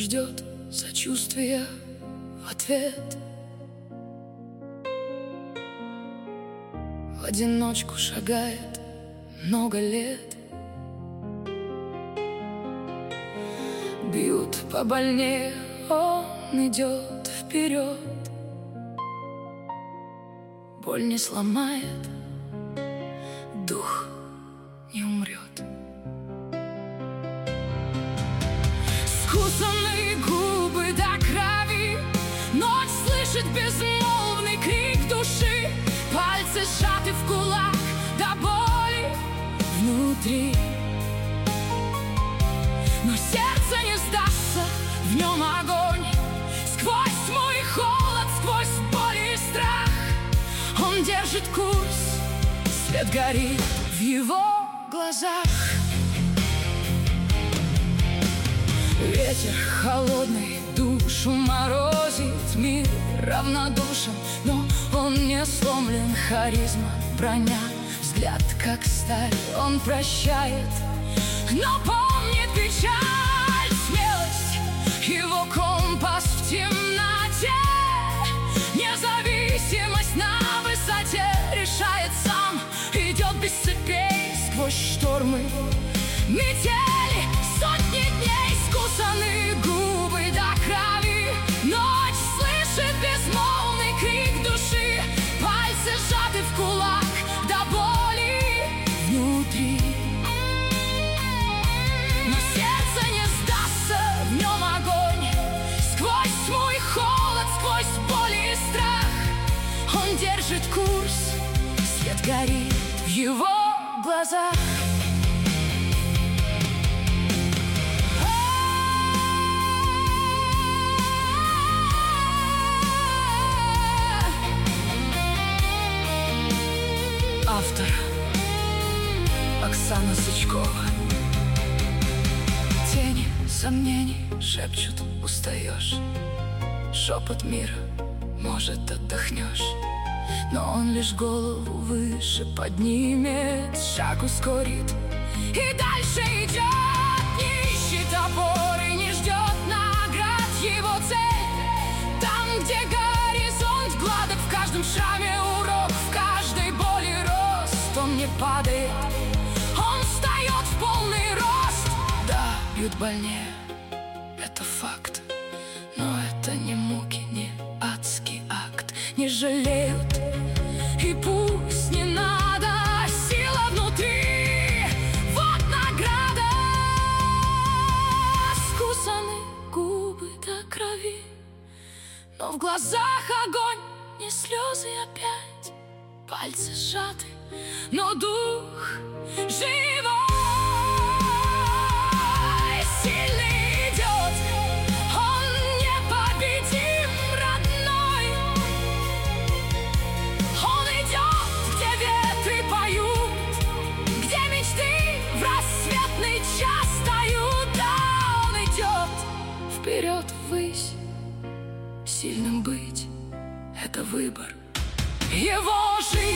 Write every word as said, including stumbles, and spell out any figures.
ждет сочувствия в ответ. В одиночку шагает много лет. Бьют побольнее, он идет вперед. Боль не сломает, дух не умрет. Скусанные губы до крови, ночь слышит безмолвный крик души. Пальцы сжаты в кулак до боли внутри. Но сердце не сдастся, в нем огонь. Сквозь тьму и холод, сквозь боль и страх он держит курс, свет горит в его глазах. Ветер холодный душу морозит, мир равнодушен, но он не сломлен. Харизма, броня, взгляд как сталь, он прощает, но помнит печаль. Смелость, его компас в темноте, независимость на высоте. Решает сам, идет без цепей сквозь штормы, метели, сотни дней. Скусанные губы до крови, ночь слышит безмолвный крик души. Пальцы сжаты в кулак до боли внутри. Но сердце не сдастся, в нем огонь. Сквозь тьму и холод, сквозь боль и страх он держит курс, свет горит в его глазах. Автор Оксана Сычкова. Тени сомнений шепчут, устаешь. Шепот мира, может, отдохнешь. Но он лишь голову выше поднимет, шаг ускорит и дальше идет. Не ищет опоры, не ждет наград. Его цель там, где горизонт гладок. В каждом шраме урок, в каждой боли рост. Он не падает, он встает в полный рост. Да, бьют больнее, это факт, но это не муки, не адский акт. Не жалеют, и пусть не надо, сила внутри, вот награда. Скусаны губы до крови, но в глазах огонь, не слезы опять. Пальцы сжаты, но дух живой, сильный идет, он непобедим, родной. Он идет, где ветры поют, где мечты в рассветный час встают. Да, он идет вперед, ввысь, сильным быть — это выбор его жизни.